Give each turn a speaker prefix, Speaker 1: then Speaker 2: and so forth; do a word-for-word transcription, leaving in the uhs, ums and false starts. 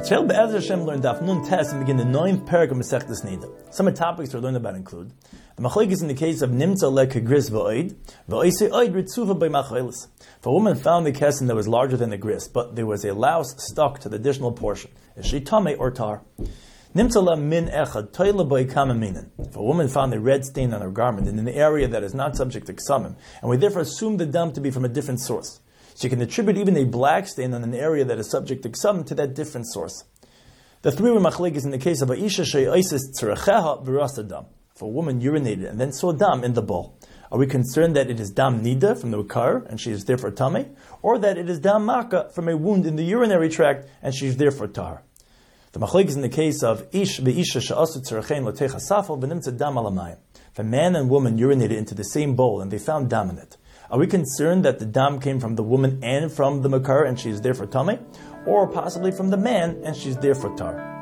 Speaker 1: Shel Be'ezer Hashem learned Daf Nun Tes and begin the ninth parak of Masechtas Nida. Some of the topics we're learning about include the machlokes in the case of Nimtza le Kegris v'oid v'oisei oid ritzuva by machelis. If a woman found the kesem that was larger than the gris, but there was a louse stuck to the additional portion, is she tame or tar? Nimtza le min echad toile by kamaminin. If a woman found a red stain on her garment in an area that is not subject to ksamim, and we therefore assume the dam to be from a different source, she can attribute even a black stain on an area that is subject to ksamim to that different source. The three were machlokes in the case of Aisha she'oises tzrecheha v'rasa dam. If a woman urinated and then saw dam in the bowl, are we concerned that it is dam nida from the makar and she is therefore tameh, or that it is dam maka from a wound in the urinary tract and she is therefore tar? The machlokes in the case of ish be'isha she'asu tzrechein lotecha safal v'nimtza dam alamayim. If a man and woman urinated into the same bowl and they found dam in it, are we concerned that the dam came from the woman and from the makar and she is therefore tameh, or possibly from the man and she is therefore tar?